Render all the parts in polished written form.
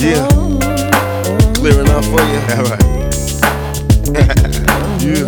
Yeah. Clear enough for you? Alright. Yeah.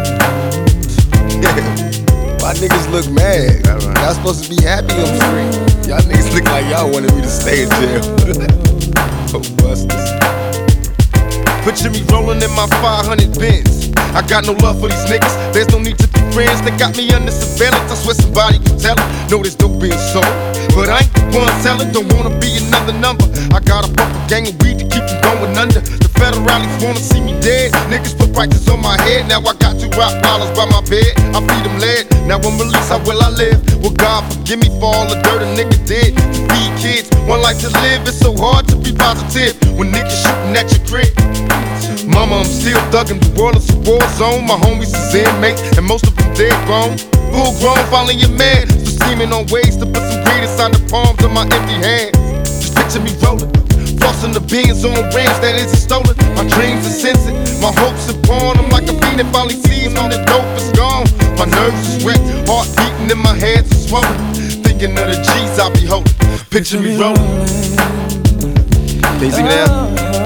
Why niggas look mad? Y'all supposed to be happy I'm free. Y'all niggas look like y'all wanted me to stay in jail. Oh, busters. Picture me rolling in my 500 Benz. I got no love for these niggas. There's no need to be friends. They got me under surveillance. I swear somebody can tell it. Know this dope being sold, but I ain't the one selling. Don't wanna be another number. I got a bumper gang of weed to keep them going under. The federalists wanna see me dead. Niggas put prices on my head. Now I got 2 Rottweilers by my bed. I feed them lead. Now I'm released. How will I live? Well, God forgive me for all the dirt a nigga did. To feed kids, one life to live. It's so hard to be positive when niggas shooting at your crib. Mama, I'm still thuggin', the world is a war zone. My homies is inmates, and most of them dead grown. Full grown, finally your man. Still scheming on ways to put some greed inside the palms of my empty hands. Just picture me rollin', flossing the beans on rims that isn't stolen. My dreams are sensing, my hopes are born. I'm like a fiend that finally sees all the dope is gone. My nerves is wrecked, heart beating in my hands is swollen. Thinking of the G's I be holding. Picture me rollin'. Can you see me now?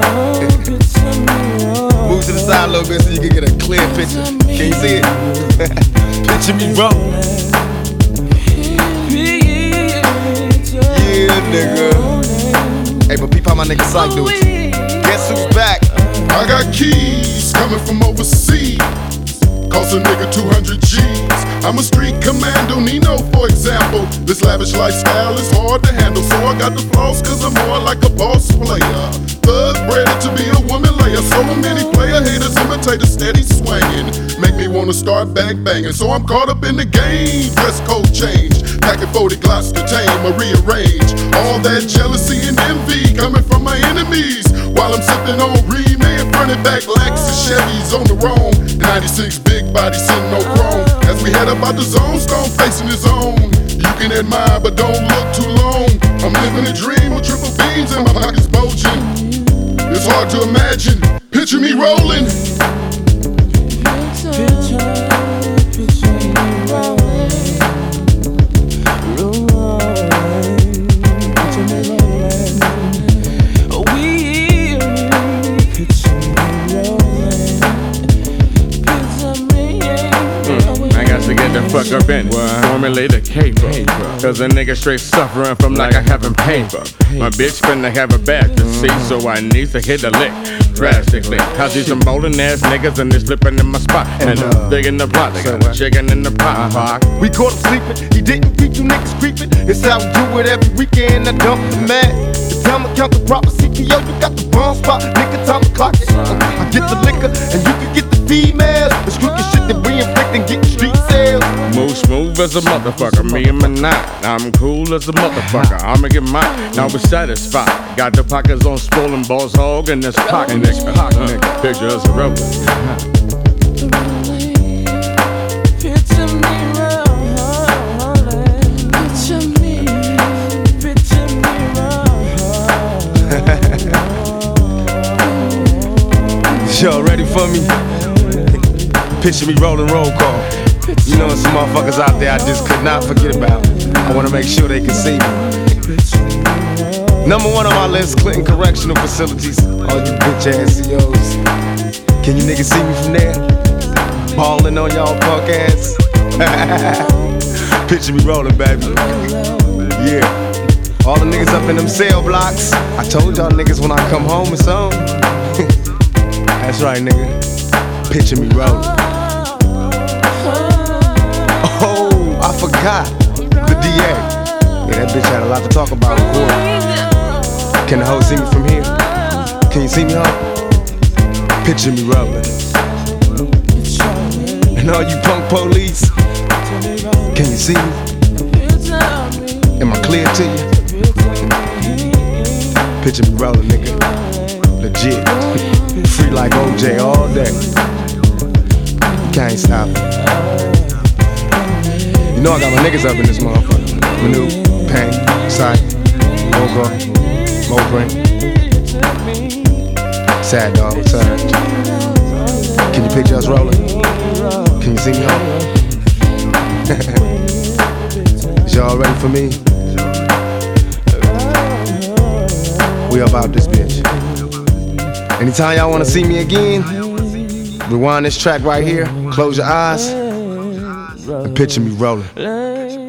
Move to the side a little bit so you can get a clear picture. Can you see it? Picture me rollin'. Yeah, nigga. Hey, but peep how my nigga Psych do it. Guess who's back? I got keys coming from overseas. Cost a nigga 200 G's. I'm a street commando, Nino, for example. This lavish lifestyle is hard to handle, so I got the flaws cause I'm more like a boss player. Thug bred to be a woman layer. So many player haters imitate a steady swinging. Make me wanna start bang banging. So I'm caught up in the game. Dress code change. Packing 40 Glocks to tame or rearrange. All that jealousy and envy coming from my enemies. While I'm sipping on Remain, fronted back Lexus Chevys on the roam. 96 big body sitting no chrome. As we head up out the zone, Stone facing his own. You can admire, but don't look too long. I'm living a dream with triple beams and my pockets bulging. It's hard to imagine. Picture me rolling. Fuck up and formulate a caper. Cause a nigga straight suffering from like I haven't paper. My bitch finna have a bag to see, so I need to hit a lick drastically. Cause these some bowling ass niggas and they slipping in my spot. And big in the block, they got a chicken in the pot. We caught him sleeping, he didn't beat you niggas creeping. It's how we do it every weekend, I dump the man. The time to count the proper CPO, you got the wrong spot. Nigga, time to clock it. I get the liquor and you can get the females. The crooked shit that we inflict and get street sales. Move smooth as a motherfucker, me and my knot. I'm cool as a motherfucker, I'ma get mine. Now we're satisfied. Got the pockets on swollen balls hog and this pocket nigga. Picture us rolling. Picture me rolling. Picture me rolling. Y'all ready for me? Picture me rolling roll call. You know some motherfuckers out there I just could not forget about. I wanna make sure they can see me. Number 1 on my list, Clinton Correctional Facilities. All you bitch ass CEOs. Can you niggas see me from there? Ballin' on y'all punk ass. Picture me rolling, baby. Yeah. All the niggas up in them cell blocks. I told y'all niggas when I come home it's on. That's right, nigga. Picture me rolling. Oh, I forgot. The DA. Yeah, that bitch had a lot to talk about in court. Can the hoe see me from here? Can you see me, hoe? Picture me rolling. And all you punk police, can you see me? Am I clear to you? Picture me rolling, nigga. Legit. Free like OJ all day. You can't stop it. You know I got my niggas up in this motherfucker. Manu, Pain, Psych, Mogo, Mobrain. Sad dog, return. Can you picture us rolling? Can you see me on? Is y'all ready for me? We about this bitch. Anytime y'all wanna see me again, rewind this track right here, close your eyes, and picture me rolling.